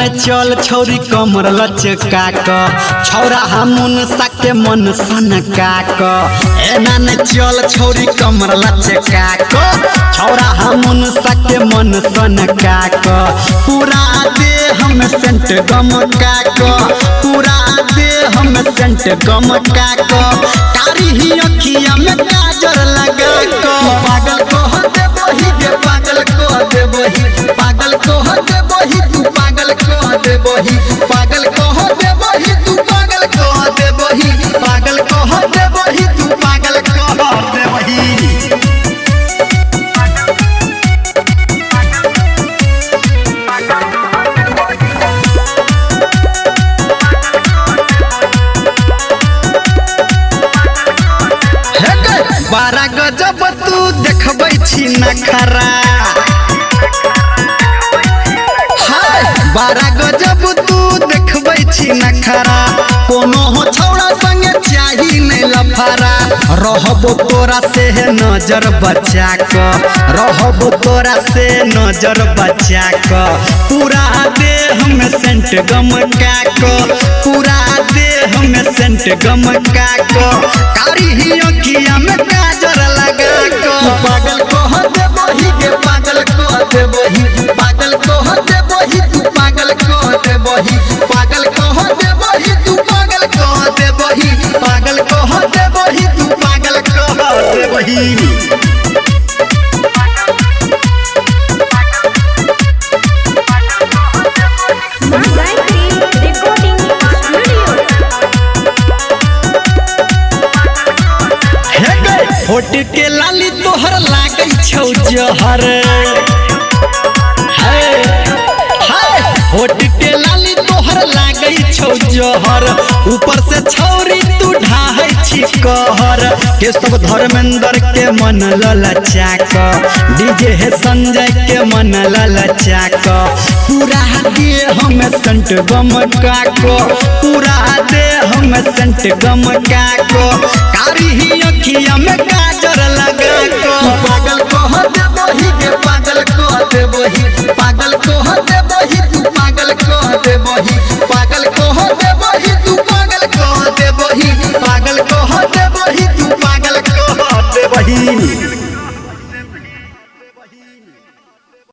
न चल छौरी कमर लचका क छौरा हमन साके मन सनका क एना न चल छौरी कमर लचका क छौरा हमन साके मन सनका क पूरा दे हम सेंट गमका क पूरा दे हम सेंट गमका क कारी ही अखिया में काजर लगा क पागल कह देबही गे पागल कह देबही पागल कह देबही तू पागल कह देबही पागल कह देबही तू पागल कह देबही पागल कह देबही तू पागल कह देबही। बारा गजब तू देखबै छी नखरा बारा गजब तू देखबै छी नखरा कोनो हो छौड़ा संगे चाही नहीं लफारा रहबो तोरा से नजर बचा क रहबो तोरा से नजर बचा क पूरा दे हम सेंट गमका क पूरा दे हम सेंट गमका क कारी ही अखिया में काजर लगा क पागल कह देबही गे पागल कह देबही पागल कह देबही तू पागल कह देबही पागल कह देबही तू पागल कह देबही पागल कह देबही तू पागल कह देबही। होट के लाली तोहर लागै छौ जहर होट के लाली तोहर लागै छौ जहर ऊपर से छौरी तू ढाहै छी कहर केशव धर्मेंद्र के मन ललचा क डीजे हे संजय के मन ललचा क पूरा दे हम सेंट गमका क पूरा दे हम सेंट गमका क कारी ही अखिया में काजर लगा क पागल कह देबही गे पागल कह देबही पागल